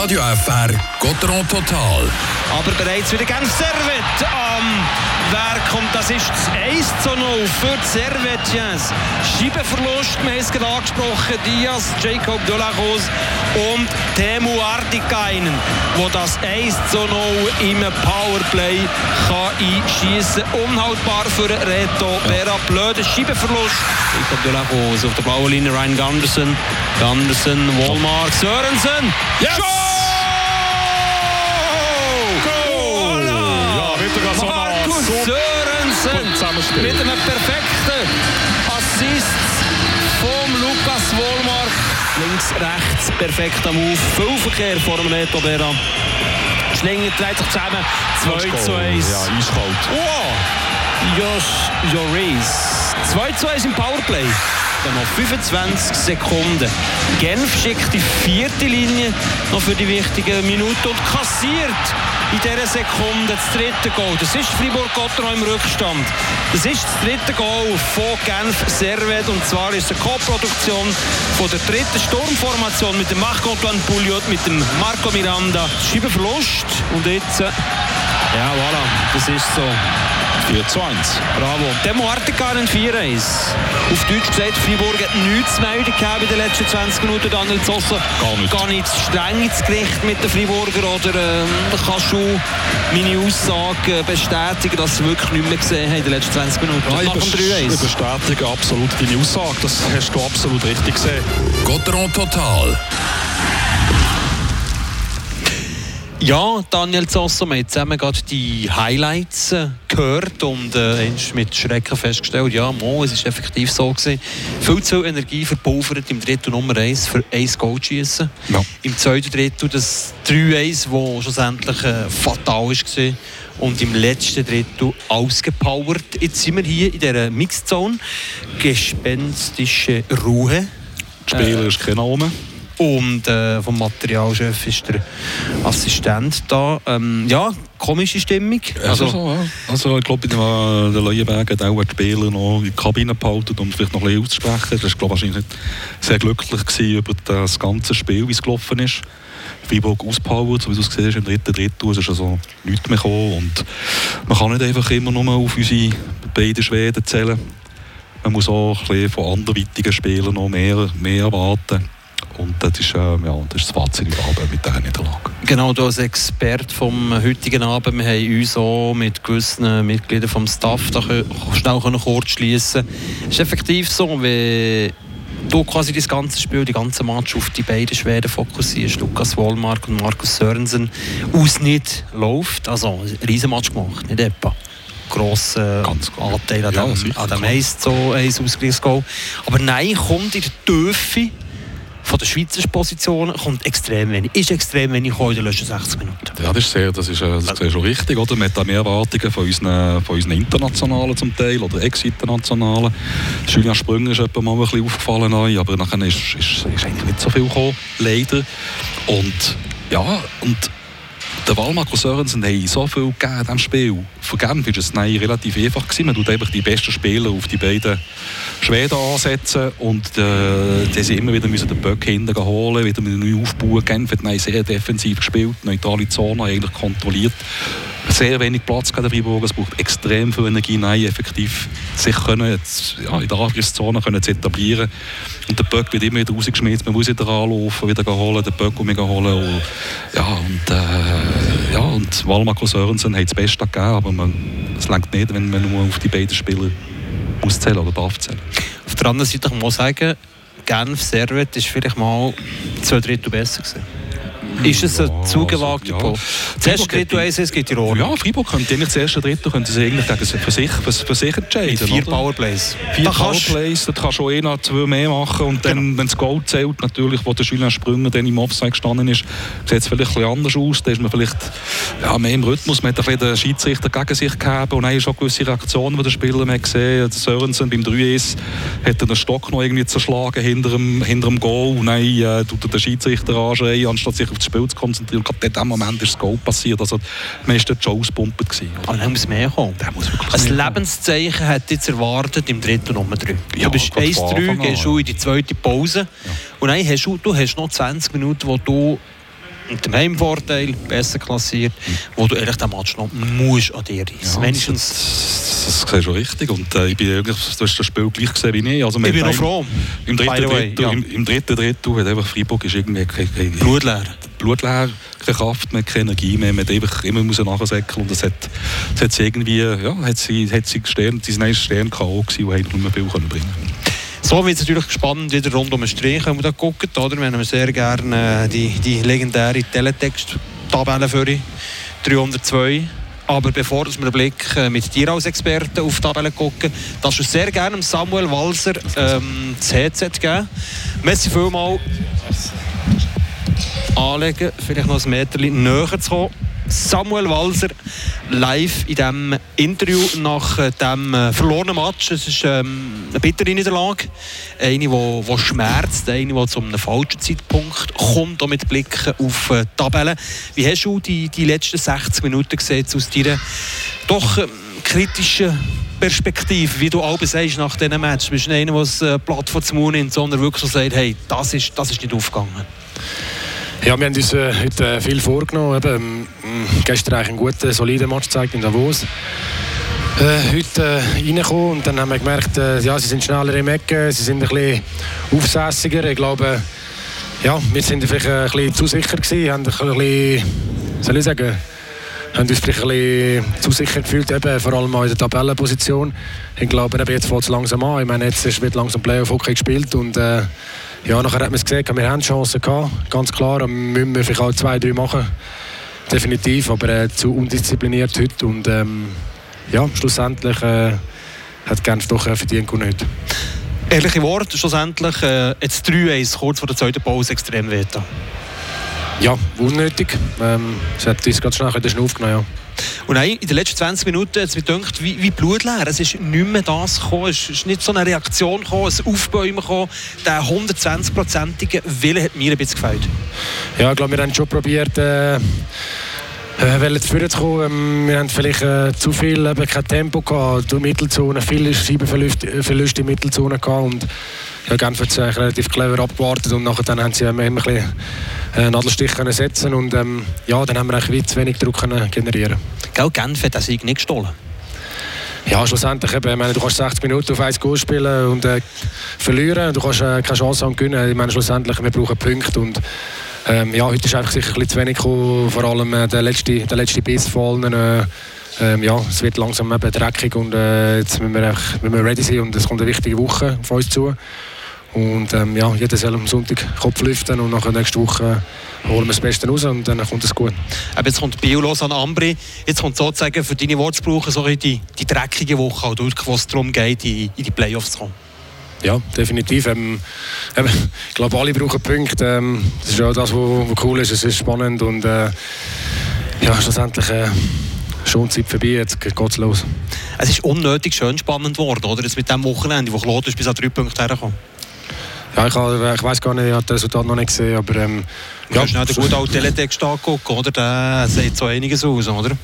Radio FR Gotteron Total. Aber bereits wieder Genf Servette am Werk und das ist das 1:0 für die Servettiens. Scheibenverlust, wir haben es gerade angesprochen, Diaz, Jacob de la Rose und Teemu Artikainen, der das 1:0 im Powerplay kann einschießen. Unhaltbar für Reto Berra. Blöder Scheibenverlust. Jacob de la Rose auf der blauen Linie, Ryan Gunderson, Wallmark, Sørensen. Yes! Markus Sørensen mit einem perfekten Assist vom Lukas Wallmark. Links, rechts, perfekter Move. Viel Verkehr vor dem Reto Berra. Schlinger dreht sich zusammen. 2:1. Ja, eiskalt. Wow! Josh Joris. 2:1 im Powerplay. Dann noch 25 Sekunden. Genf schickt die 4. Linie noch für die wichtigen Minuten und kassiert in dieser Sekunde das 3. Goal. Das ist Fribourg-Gotteron im Rückstand. Das ist das 3. Goal von Genf Servette und zwar ist es eine Co-Produktion von der 3. Sturmformation mit dem Marc-Antoine Pouliot, mit dem Marco Miranda. Scheibenverlust und jetzt, ja voilà, das ist so. 4:1. Bravo. Teemu Artikainen 4:1. Auf Deutsch gesagt, Fribourg hat nichts zu melden gehabt in den letzten 20 Minuten. Daniel Zosso, gar nicht streng ins Gericht mit den Friburger oder kannst du meine Aussage bestätigen, dass sie wirklich nichts mehr gesehen haben in den letzten 20 Minuten? Ja, ich bestätige absolut deine Aussage. Das hast du absolut richtig gesehen. Gotteron Total. Ja, Daniel Zosso, wir haben zusammen gerade die Highlights gehört und mit Schrecken festgestellt, ja, es war effektiv so gewesen. Viel zu viel Energie verpulvert im Drittel Nummer 1 für 1 Goal zu schiessen. Ja. Im 2. Drittel das 3:1, das schlussendlich fatal war. Und im letzten Drittel ausgepowert. Jetzt sind wir hier in dieser Mixzone. Gespenstische Ruhe. Der Spieler ist kein Name. Und vom Materialchef ist der Assistent da. Ja, komische Stimmung. Also ich glaube, der Leuenberg hat auch die Spieler noch in die Kabine behalten, um vielleicht noch ein bisschen auszusprechen. Das war wahrscheinlich nicht sehr glücklich gewesen über das ganze Spiel, wie es gelaufen ist. Fribourg auspowert, so wie du es gesehen hast, im 3. Drittel. Es ist also nichts mehr gekommen. Und man kann nicht einfach immer nur auf unsere beiden Schweden zählen. Man muss auch ein bisschen von anderweitigen Spielern noch mehr erwarten. Und das ist das Fazit mit dieser Niederlage. Genau, du als Experte vom heutigen Abend, wir haben uns auch mit gewissen Mitgliedern vom Staff da schnell kurz schließen. Es ist effektiv so, wenn du quasi das ganze Spiel, die ganze Match auf die beiden Schweden fokussierst, Lukas Wallmark und Markus Sørensen, aus nicht läuft, also ein Riesenmatch gemacht, nicht etwa. Grosser Anteil an dem 1:1 Ausgleichsgoal. Aber nein, kommt in der Tiefe von der Schweizer Position kommt extrem wenig. Ist extrem wenig in den letzten 60 Minuten. Ja, das ist schon richtig. Oder? Man hat auch mehr Erwartungen von unseren Internationalen zum Teil oder Ex-Internationalen. Julian Sprünger ist etwa mal ein bisschen aufgefallen, aber nachher ist eigentlich nicht so viel gekommen, leider. Und der Wallmark und Sørensen haben so viel gegeben in diesem Spiel. Für Genf war es relativ einfach gewesen. Man tut einfach die besten Spieler auf die beiden Schweden ansetzen und die sie immer wieder den Böck hinten holen, wieder mit neu aufbauen. Genf hat sehr defensiv gespielt, neutrale Zone eigentlich kontrolliert. Sehr wenig Platz gegen Fribourg. Es braucht extrem viel Energie, effektiv sich können, in der Angriffszone zu etablieren. Und der Böck wird immer wieder rausgeschmissen, man muss wieder anlaufen, wieder holen, den Böck holen. Und Wallmark und Sørensen haben das Beste gegeben, aber es reicht nicht, wenn man nur auf die beiden Spieler auszählen oder darf zählen. Auf der anderen Seite kann man sagen, Genf Servette ist vielleicht mal 2/3 besser gewesen. Ist es ein zugewagter Punkt? Zuerst Drittel 1, es geht in Ordnung. Ja, Fribourg könnte eigentlich das erste Drittel für sich entscheiden. 4 Powerplays. 4 Powerplays, da kannst du noch 2 mehr machen. Und dann, wenn das Goal zählt, natürlich, wo der Julian Sprünger dann im Offside gestanden ist, sieht es vielleicht ein bisschen anders aus. Da ist man vielleicht mehr im Rhythmus. Man hat ein bisschen den Schiedsrichter gegen sich gehabt. Und dann ist auch gewisse Reaktionen, die der Spieler gesehen hat. Sørensen beim 3-1 hat er den Stock noch irgendwie zerschlagen hinter dem Goal. Und dann tut der Schiedsrichter anschreien, anstatt sich auf das Spiel zu konzentrieren. Und gerade in diesem Moment ist das Goal passiert. Also, man war dort schon auspumpt. Aber dann muss mehr kommen. Ein Lebenszeichen hat jetzt erwartet im Drittel Nummer 3. Ja, du bist 1:3, gehst du in die zweite Pause. Ja. Und dann hast du noch 20 Minuten, wo du mit dem Heimvorteil, besser klassiert, wo du ehrlich den Match noch musst an dir reissen. Das ist schon richtig. Und ich bin eigentlich, du hast das Spiel gleich gesehen wie ich. Also, ich bin noch froh. Im dritten Drittel hat einfach Freiburg ist irgendwie blutleer, keine Kraft mehr, keine Energie mehr. Man hat einfach immer nachsäckeln. Und das hat sie irgendwie, hat sie gestern, die nächste Stern K.O. gewesen, die eigentlich nicht mehr viel bringen können. So wird es natürlich spannend wieder rund um den Strich, wenn wir da gucken, oder? Wir haben sehr gerne die legendäre Teletext-Tabelle für 302. Aber bevor wir einen Blick mit dir als Experten auf die Tabelle gucken, darfst du sehr gerne Samuel Walser das Headset geben. Merci vielmals. Anlegen, vielleicht noch ein Meter näher zu kommen. Samuel Walser live in diesem Interview nach dem verlorenen Match. Es ist eine bittere Niederlage. Eine, die schmerzt, eine, die zu einem falschen Zeitpunkt kommt, auch mit Blick auf die Tabelle. Wie hast du die letzten 60 Minuten gesehen aus deiner doch kritischen Perspektive, wie du alle sagst nach diesem Match? Du bist nicht einer, der das Blatt vor den Mund nimmt, sondern wirklich so sagt, hey, das ist nicht aufgegangen. Ja, wir haben uns heute viel vorgenommen. Gestern eigentlich einen guten, soliden Match gezeigt in Davos. Heute reingekommen und dann haben wir gemerkt, sie sind schneller im Ecken, sie sind ein bisschen aufsässiger. Ich glaube, wir sind vielleicht ein bisschen zu sicher gewesen, haben ein bisschen, haben uns vielleicht ein bisschen zu sicher gefühlt, vor allem auch in der Tabellenposition. Ich glaube, jetzt fängt es langsam an. Ich meine, jetzt wird langsam Playoff-Hockey gespielt und nachher hat man es gesehen, wir haben Chancen gehabt, ganz klar, aber müssen wir vielleicht auch 2-3 machen, definitiv, aber zu undiszipliniert heute und schlussendlich hat Genf doch verdient gewonnen heute. Ehrliche Worte, schlussendlich jetzt 3-1 kurz vor der zweiten Pause extrem wehgetan. Ja, unnötig. Es hat uns ganz schnell den Schnuff genommen, ja. Und in den letzten 20 Minuten hat es mir gedacht, wie blutleer. Es ist nicht mehr das gekommen, es ist nicht so eine Reaktion gekommen, ein Aufbäumen gekommen. Der 120-prozentige Wille hat mir ein bisschen gefällt. Ja, ich glaube, wir haben schon probiert, vorne zu kommen. Wir haben vielleicht zu viel kein Tempo gehabt, durch Mittelzone, viele Scheibenverluste in Mittelzone gehabt. Und Genf hat es relativ clever abgewartet und nachher haben sie immer ein bisschen Nadelstich können setzen und dann haben wir eigentlich zu wenig Druck können generieren. Genf hat den Sieg nicht gestohlen? Ja, schlussendlich. Ich meine, du kannst 60 Minuten auf 1 Goal spielen und verlieren. Du kannst keine Chance haben gewinnen. Ich meine, schlussendlich, wir brauchen Punkte und heute ist einfach sicher ein bisschen zu wenig gekommen, vor allem der letzte Biss von allen. Es wird langsam dreckig und jetzt müssen wir ready sein und es kommt eine wichtige Woche auf uns zu. Und jeder soll am Sonntag Kopf lüften und nach nächste Woche holen wir das Beste raus und dann kommt es gut. Aber jetzt kommt Bio los an Ambri. Jetzt kommt sozusagen, für deine Worte zu brauchen, so die dreckige Woche, halt, wo es darum geht, in die Playoffs zu kommen. Ja, definitiv. Ich glaube, alle brauchen Punkte. Das ist auch das, was cool ist. Es ist spannend und schlussendlich schon Zeit vorbei. Jetzt geht es los. Es ist unnötig schön spannend geworden, oder? Jetzt mit dem Wochenende, wo Claude bis an 3 Punkte herkommt. Ja, ich weiss gar nicht, ich habe das Resultat noch nicht gesehen, aber du hast nicht den guten alten Teletext angeguckt, oder? Der sieht so einiges aus, oder?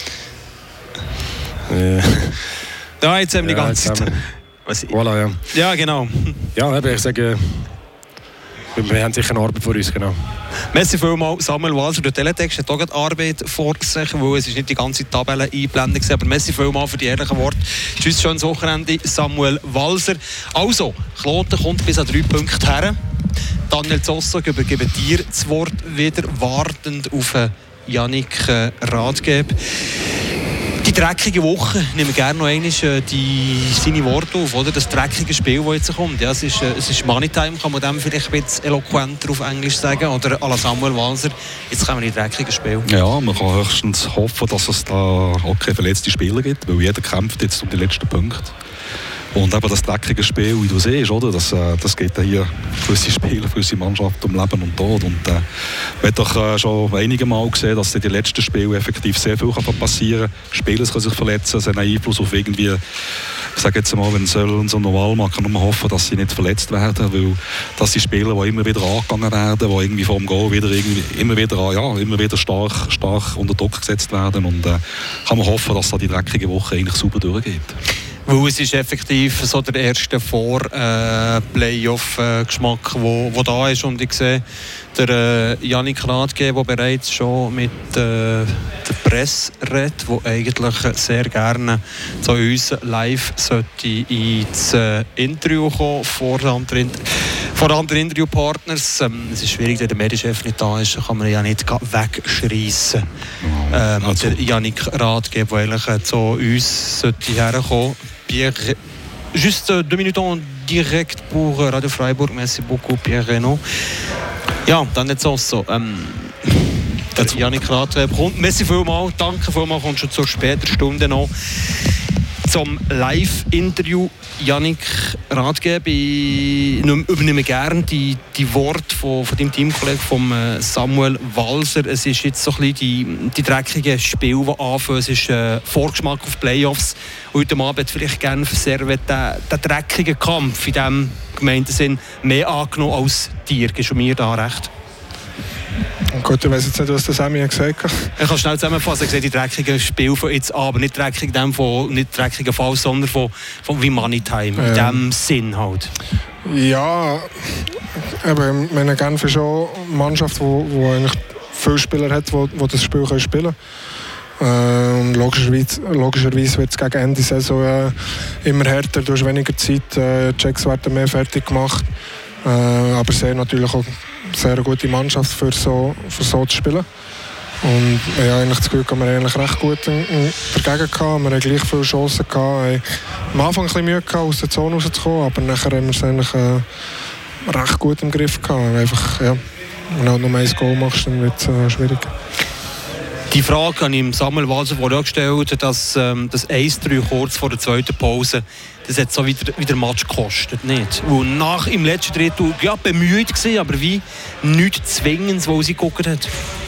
Ja, jetzt haben wir die ganze Zeit. Voilà, ja. Ja, genau. Ja, ich sage, wir haben sicher eine Arbeit vor uns, genau. Merci vielmals, Samuel Walser. Der Teletext hat auch Arbeit vor sich, weil es ist nicht die ganze Tabelle eingeblendet war. Aber merci vielmals für die ehrlichen Worte. Tschüss, schönes Wochenende, Samuel Walser. Also, Kloten kommt bis an 3 Punkte her. Daniel Zossog, übergebe dir das Wort wieder, wartend auf Yannick Rathgeb. Die dreckige Woche, ich nehme gerne noch einmal seine Worte auf, oder? Das dreckige Spiel, das jetzt kommt. Ja, es ist Moneytime, kann man dem vielleicht ein bisschen eloquenter auf Englisch sagen. Oder à la Samuel Walser, jetzt kommen die dreckigen Spiele. Ja, man kann höchstens hoffen, dass es da auch keine verletzten Spieler gibt, weil jeder kämpft jetzt um die letzten Punkte. Und eben das dreckige Spiel, wie du siehst, oder? Das geht hier für unsere Spieler, für unsere Mannschaft um Leben und Tod. Und man hat doch schon einige Mal gesehen, dass in den letzten Spielen effektiv sehr viel passieren kann. Spieler können sich verletzen, es hat einen Einfluss auf irgendwie, ich sage jetzt mal, wenn es so normal man kann nur hoffen, dass sie nicht verletzt werden, weil das sind Spieler, die immer wieder angegangen werden, die irgendwie vor dem Goal immer wieder stark unter Druck gesetzt werden und kann man hoffen, dass da die dreckige Woche eigentlich sauber durchgeht. Weil es ist effektiv so der erste Vor-Playoff-Geschmack, wo da ist. Und ich sehe, der Yannick Rathge, der bereits schon mit der Presse redet, der eigentlich sehr gerne zu uns live ins Interview kommen vor anderen Interviewpartners. Es ist schwierig, wenn der Medienchef nicht da ist, kann man ja nicht wegschreissen. Der Yannick Rathge, der eigentlich zu uns herkommen sollte. Juste 2 minutes en direct pour Radio Freiburg. Merci beaucoup, Pierre Renaud. Ja, dann jetzt auch so. Yannick Rathge kommt. Merci vielmals, danke vielmals, kommt schon zur späteren Stunde noch. Zum Live-Interview Yannick Rathge, ich übernehme gerne die Worte von deinem Teamkollegen von Samuel Walser. Es ist jetzt so ein bisschen die dreckigen Spiele, die anfangen. Es ist Vorgeschmack auf Playoffs. Heute Abend vielleicht gerne für Servet den dreckigen Kampf in diesem Gemeindesinn mehr angenommen als dir. Gibst du mir da recht? Gut, ich weiss jetzt nicht, was der Sammy gesagt hat. Ich kann schnell zusammenfassen. Ich sehe die dreckigen Spiele von jetzt Abend. Nicht dreckig nicht dreckigen Fall, sondern von wie Money Time. In diesem Sinn halt. Ja, eben, ich meine, Genf ist schon eine Mannschaft, die eigentlich viele Spieler hat, die das Spiel spielen können. Logischerweise wird es gegen Ende der Saison immer härter. Du hast weniger Zeit, Checks werden mehr fertig gemacht. Aber sehr natürlich auch sehr gute Mannschaft für so zu spielen. Und ich habe eigentlich das Gefühl, dass wir eigentlich recht gut dagegen hatten. Wir hatten gleich viele Chancen gehabt. Wir hatten am Anfang ein bisschen Mühe gehabt, aus der Zone rauszukommen, aber nachher haben wir es eigentlich recht gut im Griff gehabt. Einfach, ja, wenn du nur ein Goal machst, dann wird es schwierig. Die Frage habe ich im Samuel Walser vorher gestellt, dass das 1-3 kurz vor der zweiten Pause, das hat so wieder Match gekostet, nicht? Weil im letzten Drittel ja, bemüht war, aber wie nichts Zwingendes, wo sie geguckt hat.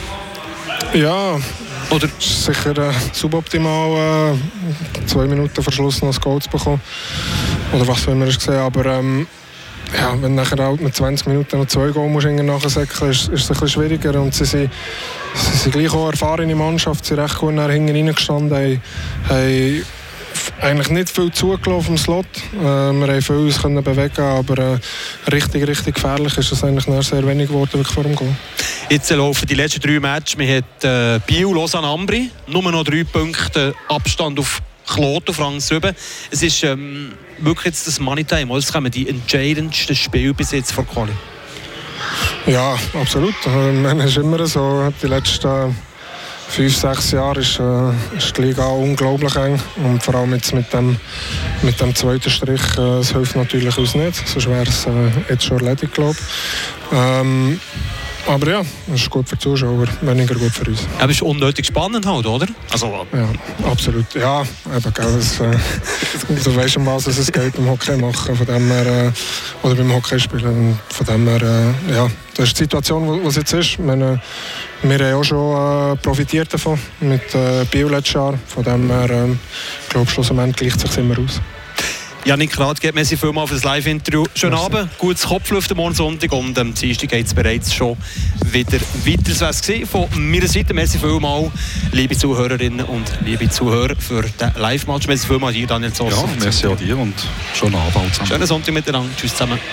Ja, oder sicher suboptimal 2 Minuten vor Schluss noch das Goal zu bekommen. Oder was wir es gesehen, aber ja, wenn nachher halt mit 20 Minuten noch 2 Goal nachsäckeln, ist es ein bisschen schwieriger. Und sie sind gleich auch eine erfahrene Mannschaft, sie sind recht gut hinten reingestanden, haben eigentlich nicht viel zugelassen im Slot. Wir haben viel uns bewegen, aber richtig gefährlich ist es eigentlich sehr wenig geworden vor dem Goal. Jetzt laufen die letzten 3 Matches. Wir haben Biel, Lausanne, Ambri. Nur noch 3 Punkte Abstand auf Kloten, auf Rang 7. Es ist wirklich jetzt das Money Time. Es kommen die entscheidendsten Spiele bis jetzt vor Quali. Ja, absolut. Es ist immer so. Die letzten 5-6 Jahre ist die Liga unglaublich eng. Und vor allem jetzt mit dem zweiten Strich, das hilft natürlich uns nicht. Sonst wäre es jetzt schon erledigt, glaube ich. Aber ja, das ist gut für die Zuschauer, weniger gut für uns. Aber es ist unnötig spannend halt, oder? Also, ja, absolut. Ja, eben, du weißt, um was es geht beim Hockey machen, von dem her, oder beim Hockey spielen. Von dem her, ja, das ist die Situation, die es jetzt ist. Wir haben auch schon profitiert davon mit Biel letztes Jahr. Von dem her, ich glaube, schlussendlich gleicht es sich immer aus. Yannick Rathge, merci vielmals für das Live-Interview. Schönen Abend, gutes Kopflüften morgen Sonntag und am Dienstag geht es bereits schon wieder weiter. Das war es von meiner Seite. Merci vielmals, liebe Zuhörerinnen und liebe Zuhörer, für den Live-Match. Merci vielmals dir, Daniel Zoss. Ja, merci auch dir und schönen Abend zusammen. Schönen Sonntag miteinander. Tschüss zusammen.